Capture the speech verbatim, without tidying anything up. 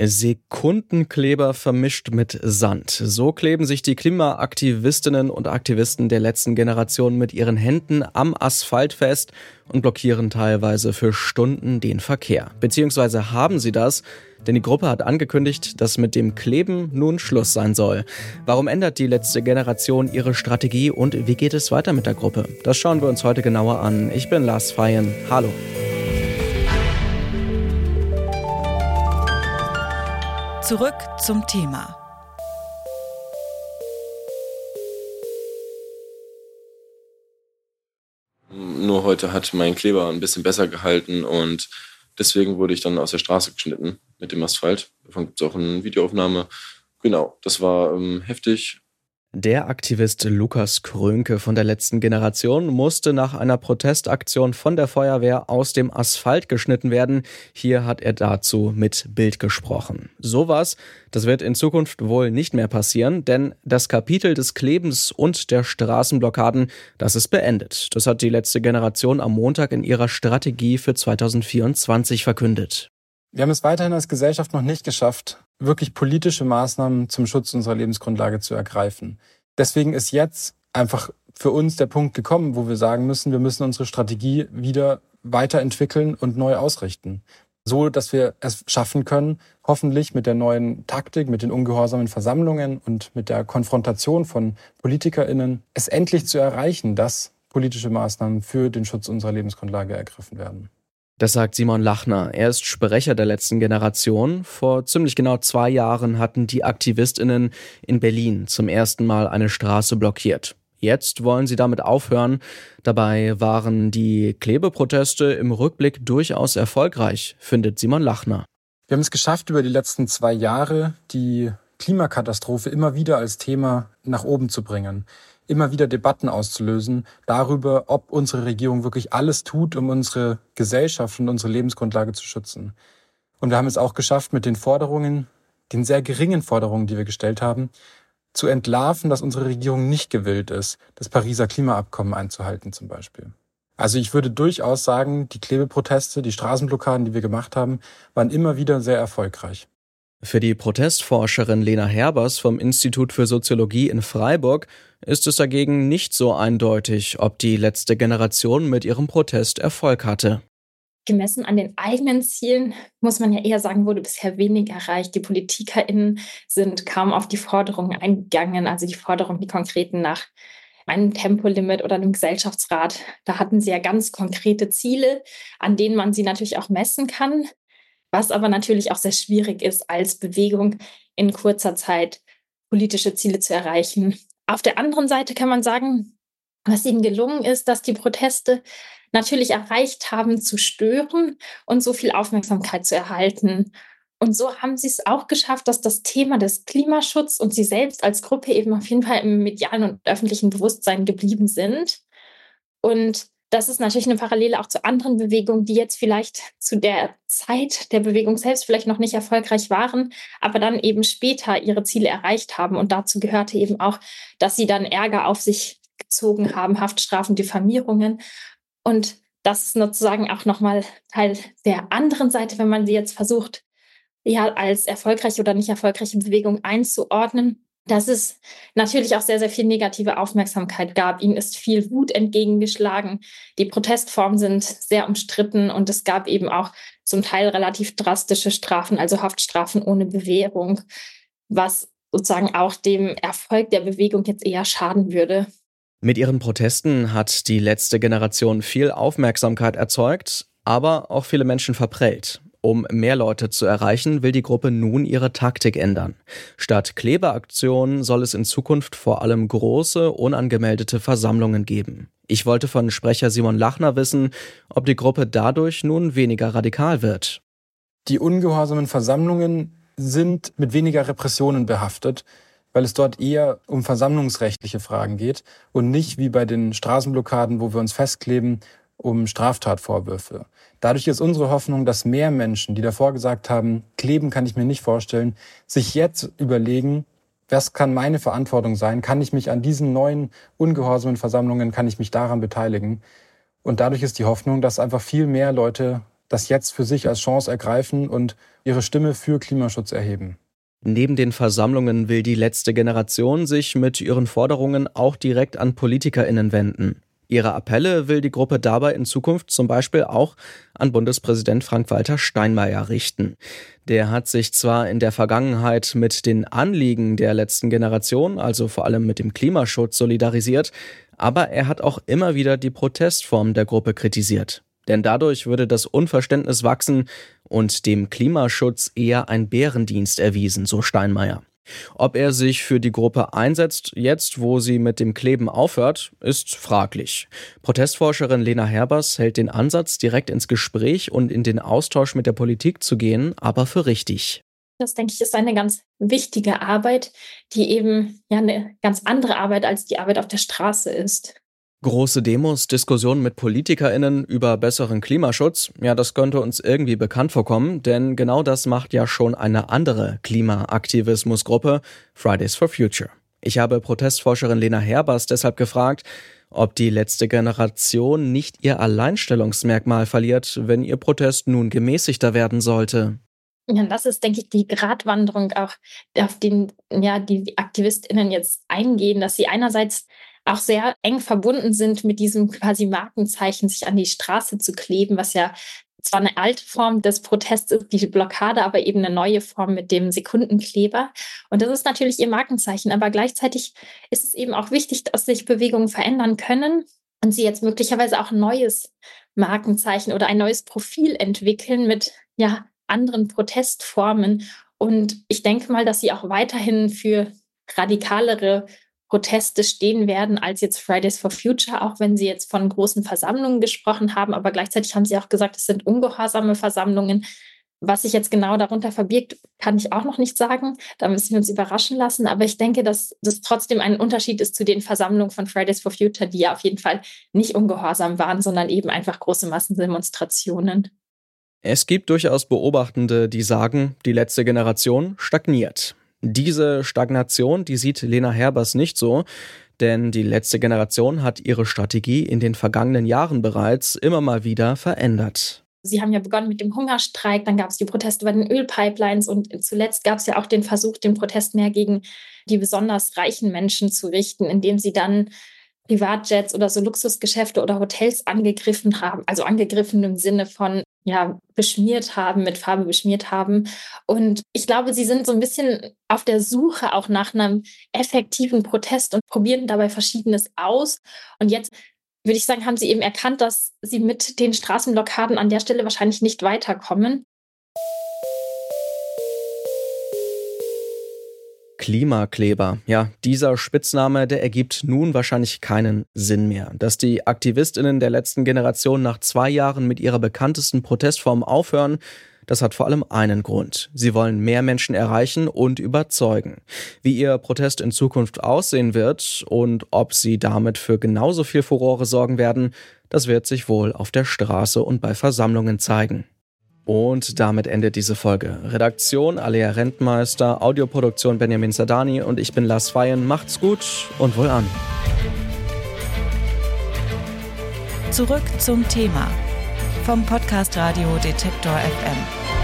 Sekundenkleber vermischt mit Sand. So kleben sich die Klimaaktivistinnen und Aktivisten der letzten Generation mit ihren Händen am Asphalt fest und blockieren teilweise für Stunden den Verkehr. Beziehungsweise haben sie das, denn die Gruppe hat angekündigt, dass mit dem Kleben nun Schluss sein soll. Warum ändert die letzte Generation ihre Strategie und wie geht es weiter mit der Gruppe? Das schauen wir uns heute genauer an. Ich bin Lars Feyen. Hallo. Zurück zum Thema. Nur heute hat mein Kleber ein bisschen besser gehalten und deswegen wurde ich dann aus der Straße geschnitten mit dem Asphalt. Davon gibt es auch eine Videoaufnahme. Genau, das war ähm, heftig. Der Aktivist Lukas Krönke von der letzten Generation musste nach einer Protestaktion von der Feuerwehr aus dem Asphalt geschnitten werden. Hier hat er dazu mit Bild gesprochen. Sowas, das wird in Zukunft wohl nicht mehr passieren, denn das Kapitel des Klebens und der Straßenblockaden, das ist beendet. Das hat die letzte Generation am Montag in ihrer Strategie für zweitausendvierundzwanzig verkündet. Wir haben es weiterhin als Gesellschaft noch nicht geschafft, wirklich politische Maßnahmen zum Schutz unserer Lebensgrundlage zu ergreifen. Deswegen ist jetzt einfach für uns der Punkt gekommen, wo wir sagen müssen, wir müssen unsere Strategie wieder weiterentwickeln und neu ausrichten. So, dass wir es schaffen können, hoffentlich mit der neuen Taktik, mit den ungehorsamen Versammlungen und mit der Konfrontation von PolitikerInnen, es endlich zu erreichen, dass politische Maßnahmen für den Schutz unserer Lebensgrundlage ergriffen werden. Das sagt Simon Lachner. Er ist Sprecher der letzten Generation. Vor ziemlich genau zwei Jahren hatten die AktivistInnen in Berlin zum ersten Mal eine Straße blockiert. Jetzt wollen sie damit aufhören. Dabei waren die Klebeproteste im Rückblick durchaus erfolgreich, findet Simon Lachner. Wir haben es geschafft, über die letzten zwei Jahre die Klimakatastrophe immer wieder als Thema nach oben zu bringen. Immer wieder Debatten auszulösen darüber, ob unsere Regierung wirklich alles tut, um unsere Gesellschaft und unsere Lebensgrundlage zu schützen. Und wir haben es auch geschafft, mit den Forderungen, den sehr geringen Forderungen, die wir gestellt haben, zu entlarven, dass unsere Regierung nicht gewillt ist, das Pariser Klimaabkommen einzuhalten zum Beispiel. Also ich würde durchaus sagen, die Klebeproteste, die Straßenblockaden, die wir gemacht haben, waren immer wieder sehr erfolgreich. Für die Protestforscherin Lena Herbers vom Institut für Soziologie in Freiburg ist es dagegen nicht so eindeutig, ob die letzte Generation mit ihrem Protest Erfolg hatte. Gemessen an den eigenen Zielen, muss man ja eher sagen, wurde bisher wenig erreicht. Die PolitikerInnen sind kaum auf die Forderungen eingegangen, also die Forderungen, die konkreten nach einem Tempolimit oder einem Gesellschaftsrat. Da hatten sie ja ganz konkrete Ziele, an denen man sie natürlich auch messen kann. Was aber natürlich auch sehr schwierig ist, als Bewegung in kurzer Zeit politische Ziele zu erreichen. Auf der anderen Seite kann man sagen, was ihnen gelungen ist, dass die Proteste natürlich erreicht haben, zu stören und so viel Aufmerksamkeit zu erhalten. Und so haben sie es auch geschafft, dass das Thema des Klimaschutzes und sie selbst als Gruppe eben auf jeden Fall im medialen und öffentlichen Bewusstsein geblieben sind. Und das ist natürlich eine Parallele auch zu anderen Bewegungen, die jetzt vielleicht zu der Zeit der Bewegung selbst vielleicht noch nicht erfolgreich waren, aber dann eben später ihre Ziele erreicht haben. Und dazu gehörte eben auch, dass sie dann Ärger auf sich gezogen haben, Haftstrafen, Diffamierungen. Und das ist sozusagen auch nochmal Teil der anderen Seite, wenn man sie jetzt versucht, ja, als erfolgreiche oder nicht erfolgreiche Bewegung einzuordnen, dass es natürlich auch sehr, sehr viel negative Aufmerksamkeit gab. Ihnen ist viel Wut entgegengeschlagen. Die Protestformen sind sehr umstritten und es gab eben auch zum Teil relativ drastische Strafen, also Haftstrafen ohne Bewährung, was sozusagen auch dem Erfolg der Bewegung jetzt eher schaden würde. Mit ihren Protesten hat die letzte Generation viel Aufmerksamkeit erzeugt, aber auch viele Menschen verprellt. Um mehr Leute zu erreichen, will die Gruppe nun ihre Taktik ändern. Statt Klebeaktionen soll es in Zukunft vor allem große, unangemeldete Versammlungen geben. Ich wollte von Sprecher Simon Lachner wissen, ob die Gruppe dadurch nun weniger radikal wird. Die ungehorsamen Versammlungen sind mit weniger Repressionen behaftet, weil es dort eher um versammlungsrechtliche Fragen geht und nicht wie bei den Straßenblockaden, wo wir uns festkleben, um Straftatvorwürfe. Dadurch ist unsere Hoffnung, dass mehr Menschen, die davor gesagt haben, kleben kann ich mir nicht vorstellen, sich jetzt überlegen, was kann meine Verantwortung sein? Kann ich mich an diesen neuen ungehorsamen Versammlungen, kann ich mich daran beteiligen? Und dadurch ist die Hoffnung, dass einfach viel mehr Leute das jetzt für sich als Chance ergreifen und ihre Stimme für Klimaschutz erheben. Neben den Versammlungen will die letzte Generation sich mit ihren Forderungen auch direkt an PolitikerInnen wenden. Ihre Appelle will die Gruppe dabei in Zukunft zum Beispiel auch an Bundespräsident Frank-Walter Steinmeier richten. Der hat sich zwar in der Vergangenheit mit den Anliegen der letzten Generation, also vor allem mit dem Klimaschutz, solidarisiert, aber er hat auch immer wieder die Protestform der Gruppe kritisiert. Denn dadurch würde das Unverständnis wachsen und dem Klimaschutz eher ein Bärendienst erwiesen, so Steinmeier. Ob er sich für die Gruppe einsetzt, jetzt wo sie mit dem Kleben aufhört, ist fraglich. Protestforscherin Lena Herbers hält den Ansatz, direkt ins Gespräch und in den Austausch mit der Politik zu gehen, aber für richtig. Das, denke ich, ist eine ganz wichtige Arbeit, die eben ja eine ganz andere Arbeit als die Arbeit auf der Straße ist. Große Demos, Diskussionen mit PolitikerInnen über besseren Klimaschutz, ja, das könnte uns irgendwie bekannt vorkommen, denn genau das macht ja schon eine andere Klimaaktivismusgruppe, Fridays for Future. Ich habe Protestforscherin Lena Herbers deshalb gefragt, ob die letzte Generation nicht ihr Alleinstellungsmerkmal verliert, wenn ihr Protest nun gemäßigter werden sollte. Ja, das ist, denke ich, die Gratwanderung auch, auf den ja, die AktivistInnen jetzt eingehen, dass sie einerseits auch sehr eng verbunden sind mit diesem quasi Markenzeichen, sich an die Straße zu kleben, was ja zwar eine alte Form des Protests ist, die Blockade, aber eben eine neue Form mit dem Sekundenkleber. Und das ist natürlich ihr Markenzeichen, aber gleichzeitig ist es eben auch wichtig, dass sich Bewegungen verändern können und sie jetzt möglicherweise auch ein neues Markenzeichen oder ein neues Profil entwickeln mit ja, anderen Protestformen. Und ich denke mal, dass sie auch weiterhin für radikalere Proteste stehen werden als jetzt Fridays for Future, auch wenn sie jetzt von großen Versammlungen gesprochen haben. Aber gleichzeitig haben sie auch gesagt, es sind ungehorsame Versammlungen. Was sich jetzt genau darunter verbirgt, kann ich auch noch nicht sagen. Da müssen wir uns überraschen lassen. Aber ich denke, dass das trotzdem ein Unterschied ist zu den Versammlungen von Fridays for Future, die ja auf jeden Fall nicht ungehorsam waren, sondern eben einfach große Massendemonstrationen. Es gibt durchaus Beobachtende, die sagen, die letzte Generation stagniert. Diese Stagnation, die sieht Lena Herbers nicht so, denn die letzte Generation hat ihre Strategie in den vergangenen Jahren bereits immer mal wieder verändert. Sie haben ja begonnen mit dem Hungerstreik, dann gab es die Proteste bei den Ölpipelines und zuletzt gab es ja auch den Versuch, den Protest mehr gegen die besonders reichen Menschen zu richten, indem sie dann Privatjets oder so Luxusgeschäfte oder Hotels angegriffen haben, also angegriffen im Sinne von ja, beschmiert haben, mit Farbe beschmiert haben. Und ich glaube, sie sind so ein bisschen auf der Suche auch nach einem effektiven Protest und probieren dabei Verschiedenes aus. Und jetzt würde ich sagen, haben sie eben erkannt, dass sie mit den Straßenblockaden an der Stelle wahrscheinlich nicht weiterkommen. Klimakleber. Ja, dieser Spitzname, der ergibt nun wahrscheinlich keinen Sinn mehr. Dass die AktivistInnen der letzten Generation nach zwei Jahren mit ihrer bekanntesten Protestform aufhören, das hat vor allem einen Grund. Sie wollen mehr Menschen erreichen und überzeugen. Wie ihr Protest in Zukunft aussehen wird und ob sie damit für genauso viel Furore sorgen werden, das wird sich wohl auf der Straße und bei Versammlungen zeigen. Und damit endet diese Folge. Redaktion Alea Rentmeister, Audioproduktion Benjamin Sadani und ich bin Lars Feyen. Macht's gut und wohlan. Zurück zum Thema vom Podcast Radio Detektor F M.